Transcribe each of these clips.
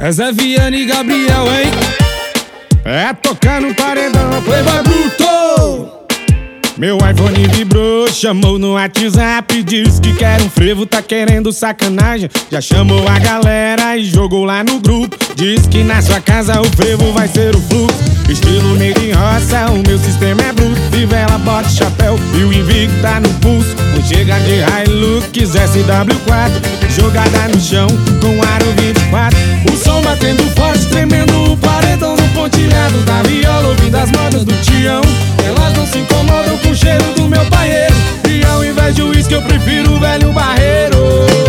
É Zé Viana e Gabriel, hein? É tocar no paredão, Playboy Bruto. Meu iPhone vibrou, chamou no WhatsApp, disse que quer um frevo, tá querendo sacanagem. Já chamou a galera e jogou lá no grupo. Diz que na sua casa o frevo vai ser o fluxo. Estilo meio de roça, o meu sistema é bruto. Fivela, bota chapéu e o Invicto tá no pulso. Vou chegar de Hilux, SW4, jogada no chão com aro 24. O som batendo forte, tremendo o paredão no pontilhado da viola, ouvindo as modas do Tião. Elas não se incomodam com o cheiro do meu paieiro, e ao invés de uísque eu prefiro o velho barreiro.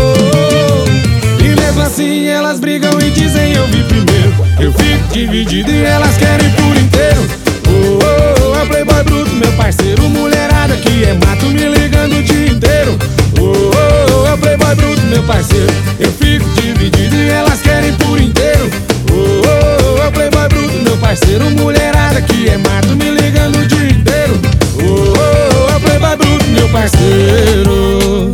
E mesmo assim elas brigam e dizem eu vi primeiro. Eu fico dividido e elas querem por inteiro. Oh, oh, oh, é o Playboy Bruto, meu parceiro. Mulherada que é mato me ligando o dia inteiro. Oh, oh, oh, é o Playboy Bruto, meu parceiro. Eu fico dividido e elas querem por inteiro. Oh, oh, oh, é o Playboy Bruto, meu parceiro. Mulherada que é mato me ligando o dia inteiro. Oh, oh, oh, é o Playboy Bruto, meu parceiro.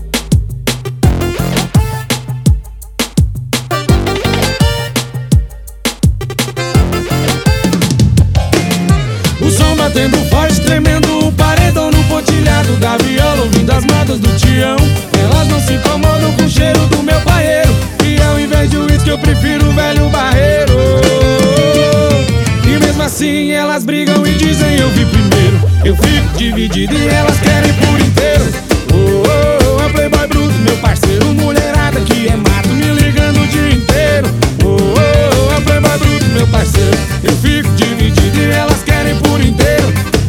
Batendo forte, tremendo o paredão no pontilhado da viola, ouvindo as modas do Tião. Elas não se incomodam com o cheiro do meu paieiro, e ao invés de uísque eu prefiro o velho barreiro. E mesmo assim elas brigam e dizem eu vi primeiro. Eu fico dividido e elas querem por inteiro. Oh, oh, oh, é o Playboy Bruto, meu parceiro. Mulherada que é mato me ligando o dia inteiro. Oh, oh, oh, é o Playboy Bruto, meu parceiro. Eu fico dividido e elas querem por inteiro.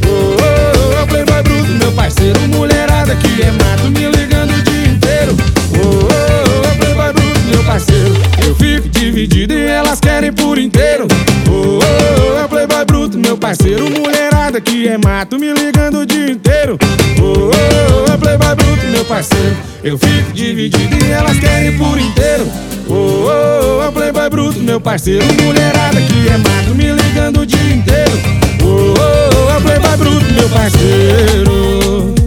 Mulherada que é mato me ligando o dia inteiro. Oh, oh, oh, é o Playboy Bruto, meu parceiro. Eu fico dividido e elas querem por inteiro. Oh, oh, oh, é o Playboy Bruto, meu parceiro. Mulherada que é mato me ligando o dia inteiro. Oh, oh, oh, é o Playboy Bruto, meu parceiro. Eu fico dividido e elas querem por inteiro. Oh, oh, oh, é o Playboy Bruto, meu parceiro. Mulherada que é mato me ligando o dia inteiro. Oh, oh, oh, é o Playboy Bruto, meu parceiro.